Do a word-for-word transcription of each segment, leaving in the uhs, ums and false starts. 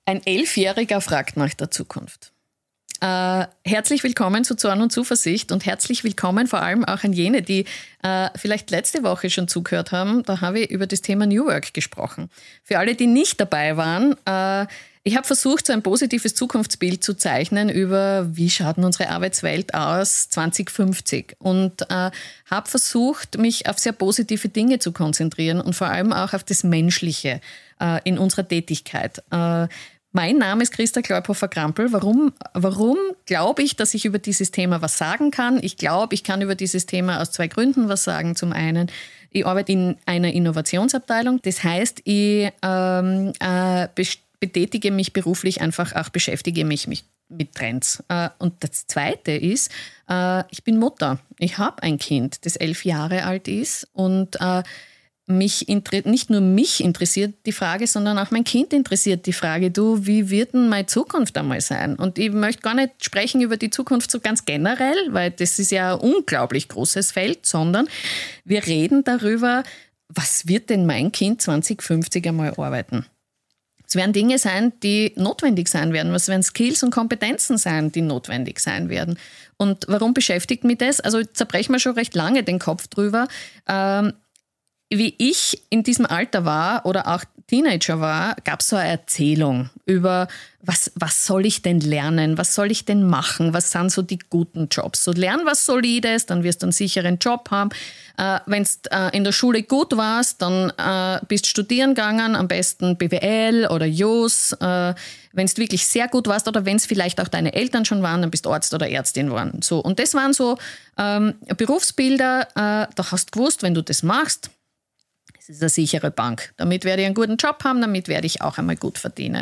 Ein Elfjähriger fragt nach der Zukunft. Äh, herzlich willkommen zu Zorn und Zuversicht und herzlich willkommen vor allem auch an jene, die äh, vielleicht letzte Woche schon zugehört haben. Da habe ich über das Thema New Work gesprochen. Für alle, die nicht dabei waren, äh, ich habe versucht, so ein positives Zukunftsbild zu zeichnen über, wie schaut denn unsere Arbeitswelt aus zwanzig fünfzig und äh, habe versucht, mich auf sehr positive Dinge zu konzentrieren und vor allem auch auf das Menschliche äh, in unserer Tätigkeit. Äh, Mein Name ist Christa Kleuphofer-Krampel. Warum, warum glaube ich, dass ich über dieses Thema was sagen kann? Ich glaube, ich kann über dieses Thema aus zwei Gründen was sagen. Zum einen, ich arbeite in einer Innovationsabteilung. Das heißt, ich ähm, äh, betätige mich beruflich einfach auch, beschäftige mich mit, mit Trends. Äh, und das Zweite ist, äh, ich bin Mutter. Ich habe ein Kind, das elf Jahre alt ist und äh, Mich nicht nur mich interessiert die Frage, sondern auch mein Kind interessiert die Frage, du, wie wird denn meine Zukunft einmal sein? Und ich möchte gar nicht sprechen über die Zukunft so ganz generell, weil das ist ja ein unglaublich großes Feld, sondern wir reden darüber, was wird denn mein Kind zwanzig fünfzig einmal arbeiten? Es werden Dinge sein, die notwendig sein werden. Was werden Skills und Kompetenzen sein, die notwendig sein werden? Und warum beschäftigt mich das? Also zerbrechen wir schon recht lange den Kopf drüber. Ähm, Wie ich in diesem Alter war oder auch Teenager war, gab es so eine Erzählung über, was, was soll ich denn lernen, was soll ich denn machen, was sind so die guten Jobs. So lern was Solides, dann wirst du einen sicheren Job haben. Äh, Wenn du äh, in der Schule gut warst, dann äh, bist du studieren gegangen, am besten B W L oder J U S. Äh, Wenn du wirklich sehr gut warst oder wenn es vielleicht auch deine Eltern schon waren, dann bist du Arzt oder Ärztin geworden. So, und das waren so ähm, Berufsbilder, äh, da hast du gewusst, wenn du das machst, das ist eine sichere Bank. Damit werde ich einen guten Job haben, damit werde ich auch einmal gut verdienen.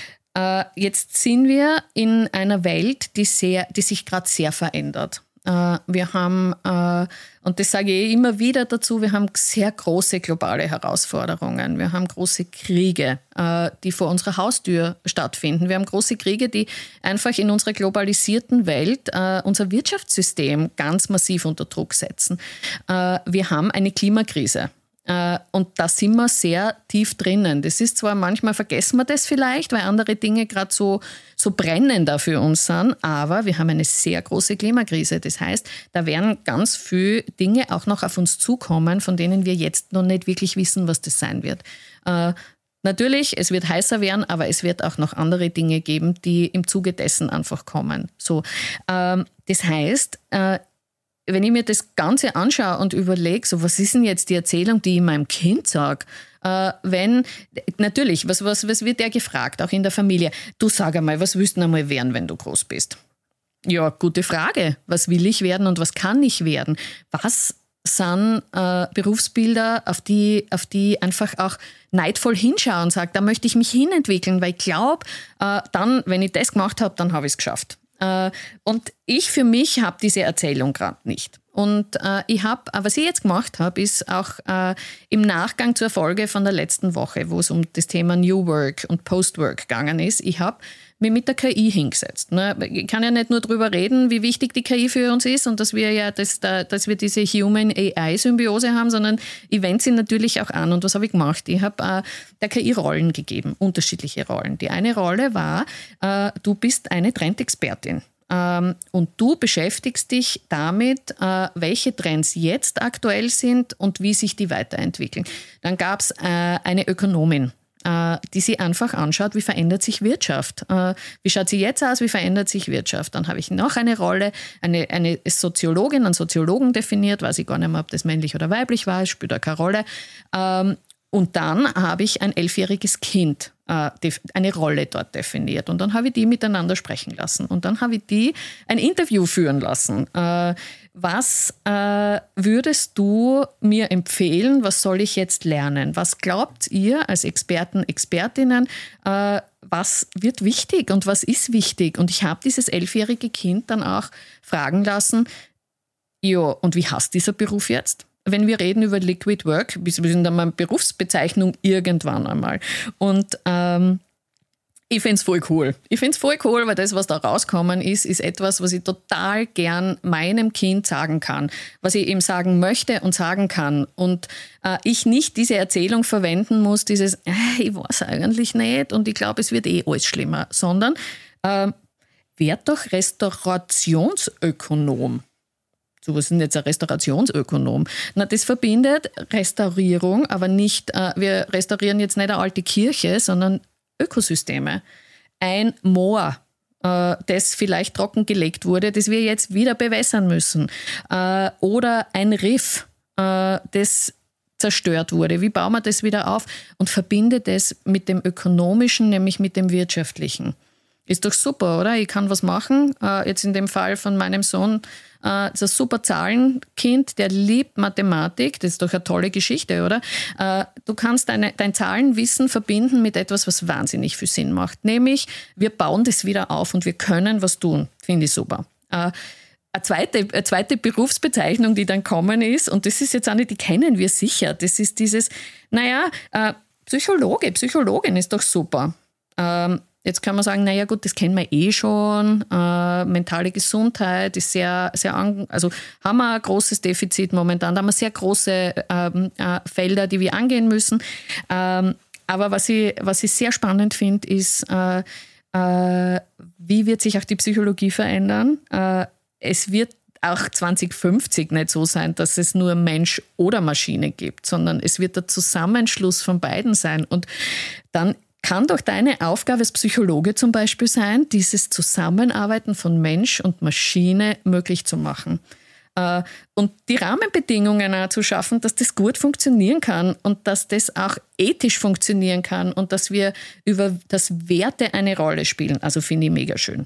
Äh, jetzt sind wir in einer Welt, die, sehr, die sich gerade sehr verändert. Äh, wir haben, äh, und das sage ich immer wieder dazu, wir haben sehr große globale Herausforderungen. Wir haben große Kriege, äh, die vor unserer Haustür stattfinden. Wir haben große Kriege, die einfach in unserer globalisierten Welt äh, unser Wirtschaftssystem ganz massiv unter Druck setzen. Äh, wir haben eine Klimakrise. Und da sind wir sehr tief drinnen. Das ist zwar, manchmal vergessen wir das vielleicht, weil andere Dinge gerade so, so brennender für uns sind, aber wir haben eine sehr große Klimakrise. Das heißt, da werden ganz viele Dinge auch noch auf uns zukommen, von denen wir jetzt noch nicht wirklich wissen, was das sein wird. Äh, natürlich, es wird heißer werden, aber es wird auch noch andere Dinge geben, die im Zuge dessen einfach kommen. So, ähm, das heißt, äh, wenn ich mir das Ganze anschaue und überlege, so was ist denn jetzt die Erzählung, die ich meinem Kind sage, äh, wenn, natürlich, was, was, was wird der gefragt, auch in der Familie? Du sag einmal, was willst du einmal werden, wenn du groß bist? Ja, gute Frage. Was will ich werden und was kann ich werden? Was sind äh, Berufsbilder, auf die, auf die einfach auch neidvoll hinschauen und sage, da möchte ich mich hinentwickeln, weil ich glaube, äh, dann, wenn ich das gemacht habe, dann habe ich es geschafft. Und ich für mich habe diese Erzählung gerade nicht. Und äh, ich habe, was ich jetzt gemacht habe, ist auch äh, im Nachgang zur Folge von der letzten Woche, wo es um das Thema New Work und Post-Work gegangen ist, ich habe mich mit der K I hingesetzt. Ne? Ich kann ja nicht nur darüber reden, wie wichtig die K I für uns ist und dass wir ja das, dass wir diese Human-A I-Symbiose haben, sondern ich wende sie natürlich auch an. Und was habe ich gemacht? Ich habe äh, der K I Rollen gegeben, unterschiedliche Rollen. Die eine Rolle war, äh, du bist eine Trendexpertin. Ähm, und du beschäftigst dich damit, äh, welche Trends jetzt aktuell sind und wie sich die weiterentwickeln. Dann gab es äh, eine Ökonomin, äh, die sich einfach anschaut, wie verändert sich Wirtschaft. Äh, wie schaut sie jetzt aus, wie verändert sich Wirtschaft. Dann habe ich noch eine Rolle, eine, eine Soziologin, einen Soziologen definiert, weiß ich gar nicht mehr, ob das männlich oder weiblich war, es spielt auch keine Rolle. Ähm, Und dann habe ich ein elfjähriges Kind, äh, eine Rolle dort definiert. Und dann habe ich die miteinander sprechen lassen. Und dann habe ich die ein Interview führen lassen. Äh, was äh, würdest du mir empfehlen? Was soll ich jetzt lernen? Was glaubt ihr als Experten, Expertinnen? Äh, was wird wichtig und was ist wichtig? Und ich habe dieses elfjährige Kind dann auch fragen lassen, ja, und wie heißt dieser Beruf jetzt? Wenn wir reden über Liquid Work, wir sind dann mal Berufsbezeichnung irgendwann einmal. Und ähm, Ich finde es voll cool. Ich finde es voll cool, weil das, was da rauskommen ist, ist etwas, was ich total gern meinem Kind sagen kann. Was ich ihm sagen möchte und sagen kann. Und äh, ich nicht diese Erzählung verwenden muss, dieses, äh, ich weiß eigentlich nicht und ich glaube, es wird eh alles schlimmer. Sondern, äh, werd doch Restaurationsökonom. So, was ist denn jetzt ein Restaurationsökonom? Na, das verbindet Restaurierung, aber nicht, äh, wir restaurieren jetzt nicht eine alte Kirche, sondern Ökosysteme. Ein Moor, äh, das vielleicht trockengelegt wurde, das wir jetzt wieder bewässern müssen. Äh, oder ein Riff, äh, das zerstört wurde. Wie bauen wir das wieder auf? Und verbinde das mit dem Ökonomischen, nämlich mit dem Wirtschaftlichen. Ist doch super, oder? Ich kann was machen. Äh, jetzt in dem Fall von meinem Sohn, äh, ist ein super Zahlenkind, der liebt Mathematik. Das ist doch eine tolle Geschichte, oder? Äh, du kannst deine, dein Zahlenwissen verbinden mit etwas, was wahnsinnig viel Sinn macht. Nämlich, wir bauen das wieder auf und wir können was tun. Finde ich super. Äh, Eine zweite, eine zweite Berufsbezeichnung, die dann kommen ist, und das ist jetzt auch nicht, die kennen wir sicher, das ist dieses, naja, äh, Psychologe, Psychologin ist doch super. Ähm, jetzt kann man sagen, naja gut, das kennen wir eh schon, äh, mentale Gesundheit ist sehr, sehr, an, also haben wir ein großes Defizit momentan, da haben wir sehr große ähm, äh, Felder, die wir angehen müssen. Ähm, aber was ich, was ich sehr spannend finde, ist, äh, äh, wie wird sich auch die Psychologie verändern? Äh, Es wird auch zwanzig fünfzig nicht so sein, dass es nur Mensch oder Maschine gibt, sondern es wird der Zusammenschluss von beiden sein. Und dann kann doch deine Aufgabe als Psychologe zum Beispiel sein, dieses Zusammenarbeiten von Mensch und Maschine möglich zu machen. Und die Rahmenbedingungen auch zu schaffen, dass das gut funktionieren kann und dass das auch ethisch funktionieren kann und dass wir über das Werte eine Rolle spielen. Also finde ich mega schön.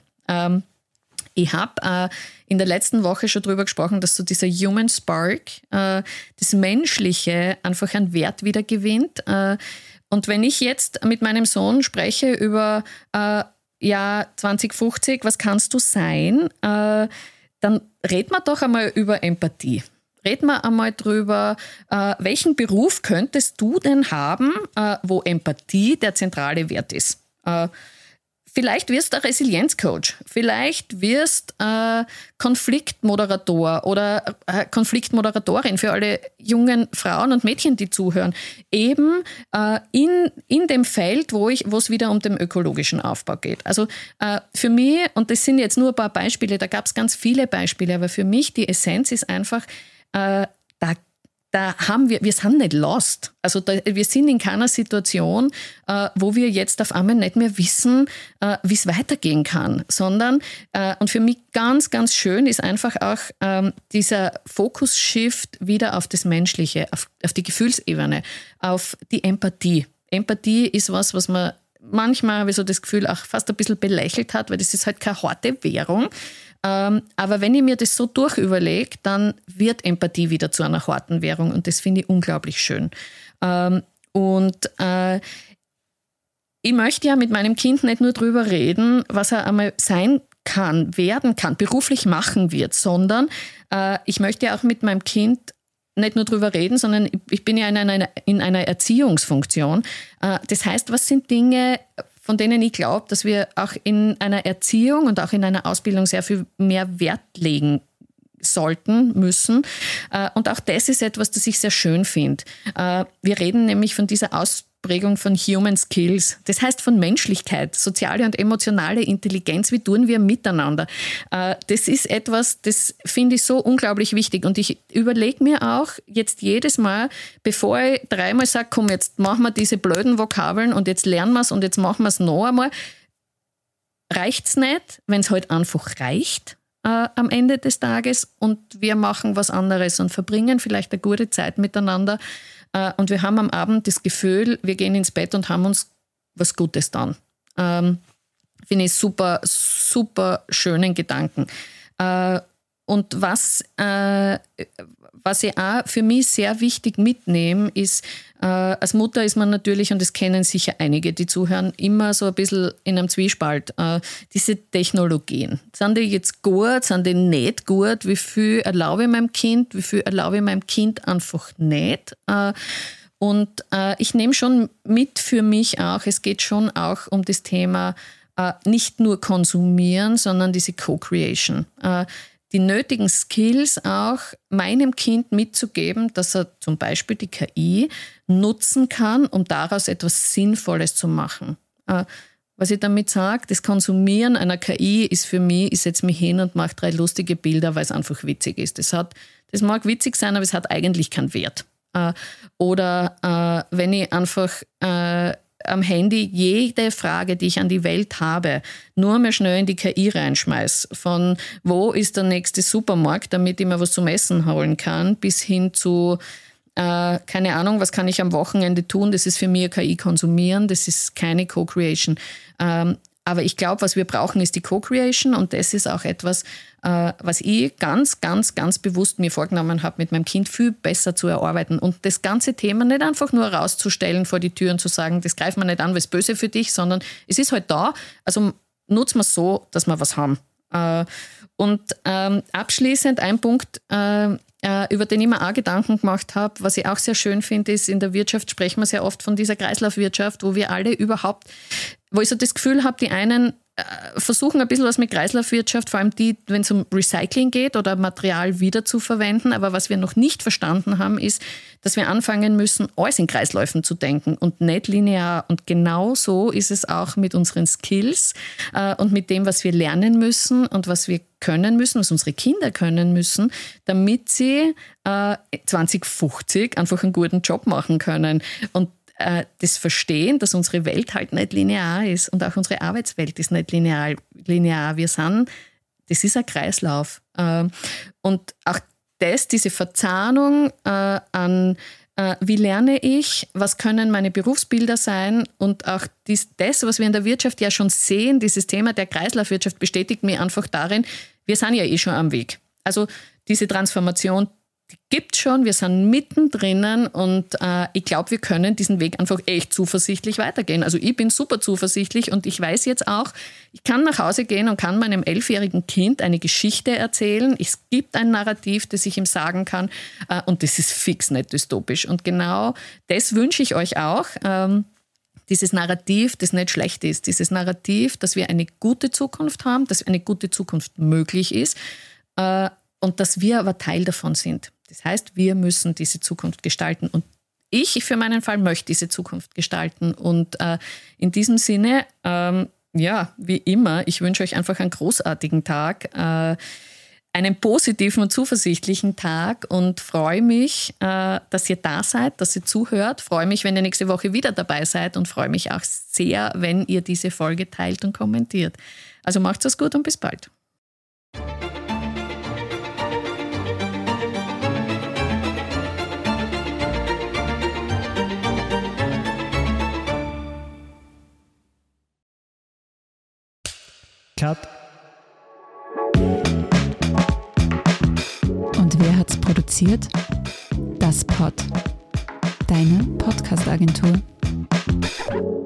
Ich habe äh, in der letzten Woche schon darüber gesprochen, dass so dieser Human Spark, äh, das Menschliche, einfach einen Wert wieder gewinnt. Äh, und wenn ich jetzt mit meinem Sohn spreche über äh, ja, zwanzig fünfzig, was kannst du sein, äh, dann reden wir doch einmal über Empathie. Reden wir einmal drüber, äh, welchen Beruf könntest du denn haben, äh, wo Empathie der zentrale Wert ist. Äh, Vielleicht wirst du ein Resilienzcoach, vielleicht wirst äh, Konfliktmoderator oder äh, Konfliktmoderatorin für alle jungen Frauen und Mädchen, die zuhören. Eben äh, in, in dem Feld, wo ich, wo es wieder um den ökologischen Aufbau geht. Also äh, für mich, und das sind jetzt nur ein paar Beispiele, da gab es ganz viele Beispiele, aber für mich die Essenz ist einfach, äh, da Da haben wir, wir sind nicht lost. Also da, wir sind in keiner Situation, äh, wo wir jetzt auf einmal nicht mehr wissen, äh, wie es weitergehen kann, sondern, äh, und für mich ganz, ganz schön ist einfach auch ähm, dieser Fokus-Shift wieder auf das Menschliche, auf, auf die Gefühlsebene, auf die Empathie. Empathie ist was, was man manchmal, habe ich so das Gefühl, auch fast ein bisschen belächelt hat, weil das ist halt keine harte Währung. Ähm, aber wenn ich mir das so durchüberlege, dann wird Empathie wieder zu einer harten Währung und das finde ich unglaublich schön. Ähm, und äh, ich möchte ja mit meinem Kind nicht nur drüber reden, was er einmal sein kann, werden kann, beruflich machen wird, sondern äh, ich möchte ja auch mit meinem Kind nicht nur drüber reden, sondern ich bin ja in einer, in einer Erziehungsfunktion. Äh, das heißt, was sind Dinge, von denen ich glaube, dass wir auch in einer Erziehung und auch in einer Ausbildung sehr viel mehr Wert legen sollten, müssen. Und auch das ist etwas, das ich sehr schön finde. Wir reden nämlich von dieser Ausprägung von Human Skills. Das heißt von Menschlichkeit, soziale und emotionale Intelligenz. Wie tun wir miteinander? Das ist etwas, das finde ich so unglaublich wichtig. Und ich überlege mir auch jetzt jedes Mal, bevor ich dreimal sage, komm, jetzt machen wir diese blöden Vokabeln und jetzt lernen wir es und jetzt machen wir es noch einmal. Reicht es nicht, wenn es halt einfach reicht? Äh, am Ende des Tages und wir machen was anderes und verbringen vielleicht eine gute Zeit miteinander äh, und wir haben am Abend das Gefühl, wir gehen ins Bett und haben uns was Gutes getan. Ähm, finde ich super, super schönen Gedanken. Äh, und was, äh, was ich auch für mich sehr wichtig mitnehme, ist, äh, als Mutter ist man natürlich, und das kennen sicher einige, die zuhören, immer so ein bisschen in einem Zwiespalt. Äh, diese Technologien. Sind die jetzt gut, sind die nicht gut? Wie viel erlaube ich meinem Kind, wie viel erlaube ich meinem Kind einfach nicht? Äh, Und äh, ich nehme schon mit für mich auch, es geht schon auch um das Thema äh, nicht nur konsumieren, sondern diese Co-Creation. Äh, die nötigen Skills auch meinem Kind mitzugeben, dass er zum Beispiel die K I nutzen kann, um daraus etwas Sinnvolles zu machen. Äh, was ich damit sage, das Konsumieren einer K I ist für mich, ich setze mich hin und mache drei lustige Bilder, weil es einfach witzig ist. Das, hat, das mag witzig sein, aber es hat eigentlich keinen Wert. Äh, oder äh, wenn ich einfach äh, am Handy jede Frage, die ich an die Welt habe, nur mehr schnell in die K I reinschmeiß. Von wo ist der nächste Supermarkt, damit ich mir was zum Essen holen kann, bis hin zu, äh, keine Ahnung, was kann ich am Wochenende tun? Das ist für mich K I konsumieren, das ist keine Co-Creation. Ähm, aber ich glaube, was wir brauchen, ist die Co-Creation und das ist auch etwas, äh, was ich ganz, ganz, ganz bewusst mir vorgenommen habe, mit meinem Kind viel besser zu erarbeiten und das ganze Thema nicht einfach nur rauszustellen vor die Tür und zu sagen, das greift man nicht an, weil es böse für dich, sondern es ist halt da, also nutzen wir es so, dass wir was haben. Äh, und ähm, abschließend ein Punkt, äh, über den ich mir auch Gedanken gemacht habe, was ich auch sehr schön finde, ist, in der Wirtschaft sprechen wir sehr oft von dieser Kreislaufwirtschaft, wo wir alle überhaupt, wo ich so das Gefühl habe, die einen äh, versuchen ein bisschen was mit Kreislaufwirtschaft, vor allem die, wenn es um Recycling geht oder Material wieder zu verwenden, aber was wir noch nicht verstanden haben, ist, dass wir anfangen müssen, alles in Kreisläufen zu denken und nicht linear. Und genau so ist es auch mit unseren Skills äh, und mit dem, was wir lernen müssen und was wir können müssen, was unsere Kinder können müssen, damit sie äh, zwanzig fünfzig einfach einen guten Job machen können. Und äh, das Verstehen, dass unsere Welt halt nicht linear ist und auch unsere Arbeitswelt ist nicht linear. linear. Wir sind, das ist ein Kreislauf. Äh, und auch das, diese Verzahnung äh, an äh, wie lerne ich, was können meine Berufsbilder sein und auch dies, das, was wir in der Wirtschaft ja schon sehen, dieses Thema der Kreislaufwirtschaft bestätigt mich einfach darin, wir sind ja eh schon am Weg. Also diese Transformation, die gibt es schon, wir sind mittendrin und äh, ich glaube, wir können diesen Weg einfach echt zuversichtlich weitergehen. Also ich bin super zuversichtlich und ich weiß jetzt auch, ich kann nach Hause gehen und kann meinem elfjährigen Kind eine Geschichte erzählen. Es gibt ein Narrativ, das ich ihm sagen kann äh, und das ist fix nicht dystopisch. Und genau das wünsche ich euch auch. Ähm, Dieses Narrativ, das nicht schlecht ist, dieses Narrativ, dass wir eine gute Zukunft haben, dass eine gute Zukunft möglich ist äh, und dass wir aber Teil davon sind. Das heißt, wir müssen diese Zukunft gestalten und ich für meinen Fall möchte diese Zukunft gestalten und äh, in diesem Sinne, ähm, ja, wie immer, ich wünsche euch einfach einen großartigen Tag, äh, einen positiven und zuversichtlichen Tag und freue mich, äh, dass ihr da seid, dass ihr zuhört. Freue mich, wenn ihr nächste Woche wieder dabei seid und freue mich auch sehr, wenn ihr diese Folge teilt und kommentiert. Also macht's es gut und bis bald. Cut. Und wer hat's produziert? Das Pod. Deine Podcast-Agentur.